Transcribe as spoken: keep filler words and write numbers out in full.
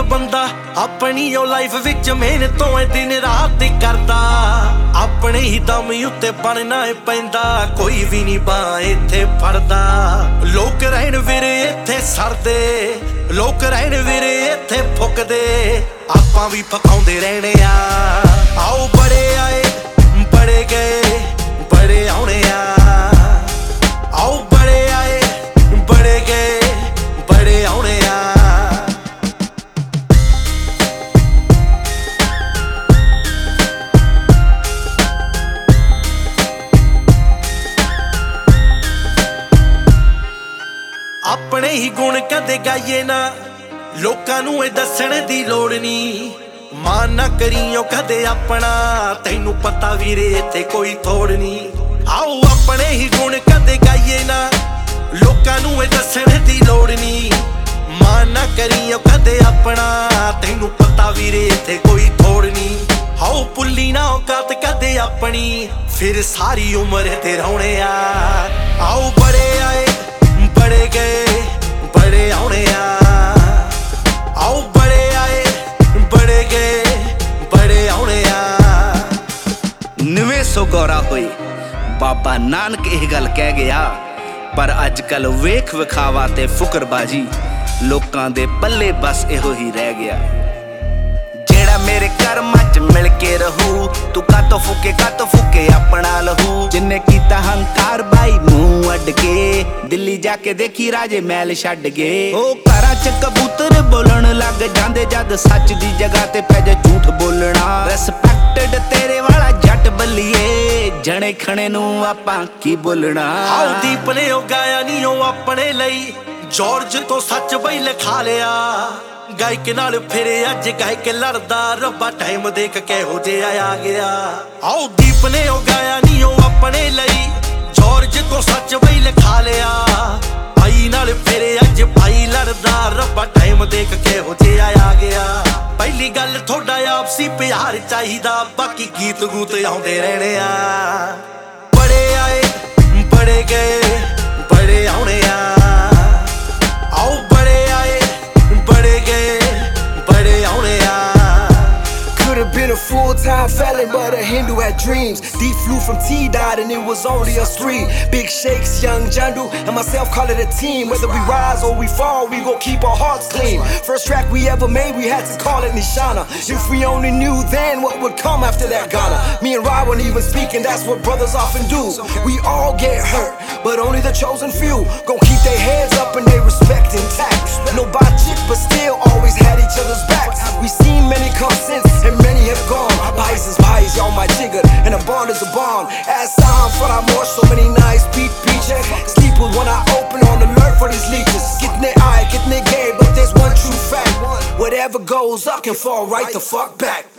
ਬੰਦਾ ਆਪਣੀ ਉਹ ਲਾਈਫ ਵਿੱਚ ਮਿਹਨਤੋਂ ਦਿਨ ਰਾਤ ਕਰਦਾ ਆਪਣੇ ਹੀ ਦਮ ਉੱਤੇ ਬਣਨਾ ਏ ਪੈਂਦਾ ਕੋਈ ਵੀ ਨਹੀਂ ਬਾਂਹ ਇੱਥੇ ਫੜਦਾ ਲੋਕ ਰਹਿਣ ਵੀਰੇ ਇੱਥੇ ਸਰਦੇ ਲੋਕ ਰਹਿਣ ਵੀਰੇ ਇੱਥੇ ਫੁੱਕਦੇ ਆਪਾਂ ਵੀ ਫਕਾਉਂਦੇ ਰਹਿਣੇ ਆ ਆਓ ਬੜੇ ਆਏ ਬੜੇ ਗਏ ਬੜੇ ਆਉਣੇ ਆ ਆਓ ਬੜੇ ਆਏ ਬੜੇ ਗਏ ਬੜੇ ਆਉਣੇ ਆ ਆਪਣੇ ਹੀ ਗੁਣ ਕਦੇ ਗਾਈਏ ਨਾ ਲੋਕਾਂ ਨੂੰ ਇਹ ਦੱਸਣ ਦੀ ਲੋੜ ਨਹੀਂ ਮਾਨ ਨਾ ਕਰੀਓ ਕਦੇ ਆਪਣਾ ਤੈਨੂੰ ਪਤਾ ਵੀਰੇ ਇੱਥੇ ਕੋਈ ਥੋੜ ਨਹੀਂ ਆਓ ਆਪਣੇ ਹੀ ਗੁਣ ਕਦੇ ਗਾਈਏ ਨਾ ਲੋਕਾਂ ਨੂੰ ਇਹ ਦੱਸਣ ਦੀ ਲੋੜ ਨਹੀਂ ਮਾਨ ਨਾ ਕਰੀਓ ਕਦੇ ਆਪਣਾ ਤੈਨੂੰ ਪਤਾ ਵੀਰੇ ਇੱਥੇ ਕੋਈ ਥੋੜ ਨਹੀਂ ਆਓ ਪੁੱਲੀ ਨਾ ਔਕਾਤ ਕਦੇ ਆਪਣੀ ਫਿਰ ਸਾਰੀ ਉਮਰ ਤੇ ਰਹੁਣੇ ਆ ਆਓ ਬੜੇ ਆਏ ਬੜੇ ਗਏ ਬੜੇ ਆਉਣੇ ਆ ਆਓ ਬੜੇ ਆਏ ਬੜੇ ਗਏ ਬੜੇ ਆਉਣੇ ਆ ਨਵੇਂ ਸੌ ਗੌਰਾ ਹੋਈ ਬਾਬਾ ਨਾਨਕ ਇਹ ਗੱਲ ਕਹਿ ਗਿਆ ਪਰ ਅੱਜ ਕੱਲ ਵੇਖ ਵਿਖਾਵਾ ਤੇ ਫੁਕਰਬਾਜੀ ਲੋਕਾਂ ਦੇ ਪੱਲੇ ਬਸ ਇਹੋ ਹੀ ਰਹਿ ਗਿਆ ਜਿਹੜਾ ਮੇਰੇ ਕਰਮਾਂ ਚ ਮਿਲ ਕੇ ਰਹੂ ਤੂੰ ਕਾਤੋਂ ਫੁਕੇ ਕਾਤੋਂ ਫੁਕੇ ਆਪਣਾ ਲਹੂ ਜਿੰਨੇ ਕੀਤਾ ਹੰਕਾਰ ਬਾਈ ਮੂੰਹ ਅੱਡ ਕੇ ਦਿੱਲੀ ਜਾ ਕੇ ਦੇਖੀ ਰਾਜੇ ਮਹਿਲ ਛੱਡ ਗਏ ਉਹ ਘਰਾਂ ਚ ਕਬੂਤਰ ਬੋਲਣ ਲੱਗ ਜਾਂਦੇ ਜਦ ਸੱਚ ਦੀ ਜਗ੍ਹਾ ਤੇ ਪੈ ਜਾ ਝੂਠ ਬੋਲਣਾ ਰਿਸਪੈਕਟਡ ਤੇਰੇ ਵਾਲਾ ਜੱਟ ਬੱਲੀਏ ਜਣੇ ਖਣੇ ਨੂੰ ਆਪਾਂ ਕੀ ਬੋਲਣਾ ਆਓ ਦੀਪ ਨੇ ਉਹ ਗਾਇਆ ਨਹੀਂ ਉਹ ਆਪਣੇ ਲਈ ਜਾਰਜ ਤੋਂ ਸੱਚ ਬਈ ਲਿਖਾ ਲਿਆ ਗਾਇਕ ਨਾਲ ਫਿਰੇ ਅੱਜ ਗਾਇਕ ਲੜਦਾ ਰੱਬਾ ਟਾਈਮ ਦੇਖ ਕਿਹੋ ਜਿਹਾ ਆ ਗਿਆ ਆਓ ਦੀਪ ਨੇ ਉਹ ਗਾਇਆ ਨਹੀਂ ਉਹ ਆਪਣੇ ਲਈ ਜਾਰਜ ਤੋਂ ਸੱਚ ਬਈ ਲਿਖਾ ਲਿਆ ਭਾਈ ਨਾਲ ਫਿਰੇ ਅੱਜ ਭਾਈ ਲੜਦਾ ਰੱਬਾ ਟਾਈਮ ਦੇਖ ਕਿਹੋ ਜਿਹਾ ਆ ਗਿਆ ਪਹਿਲੀ ਗੱਲ ਤੁਹਾਡਾ ਆਪਸੀ ਪਿਆਰ ਚਾਹੀਦਾ ਬਾਕੀ ਗੀਤ ਗੂਤ ਆਉਂਦੇ ਰਹਿਣੇ ਆ ਬੜੇ ਆਏ ਬੜੇ ਗਏ ਬੜੇ ਆਉਣੇ ਆ ਆਓ ਬੜੇ ਆਏ ਬੜੇ ਗਏ ਬੜੇ ਆਉਣੇ ਆ Could have been a full-time felon, but a Hindu had dreams. D flew from T-Dot and it was only us three. Big Shakes, Young Jandu, and myself call it a team. Whether we rise or we fall, we gon' keep our hearts clean. First track we ever made, we had to call it Nishana. If we only knew then what would come after that Ghana. Me and Rod weren't even speaking, that's what brothers often do. We all get hurt, but only the chosen few gon' keep their heads up and they respect intact. No chick, but still always had each other's backs. We seen many come since and many have gone. Pies is pies, y'all my jigger, and a bond is a bond. As time for our more, so many nights beat beach. Sleep with one eye open on alert for these leeches. Getting their eye, getting their game, but there's one true fact. Whatever goes up can fall right the fuck back.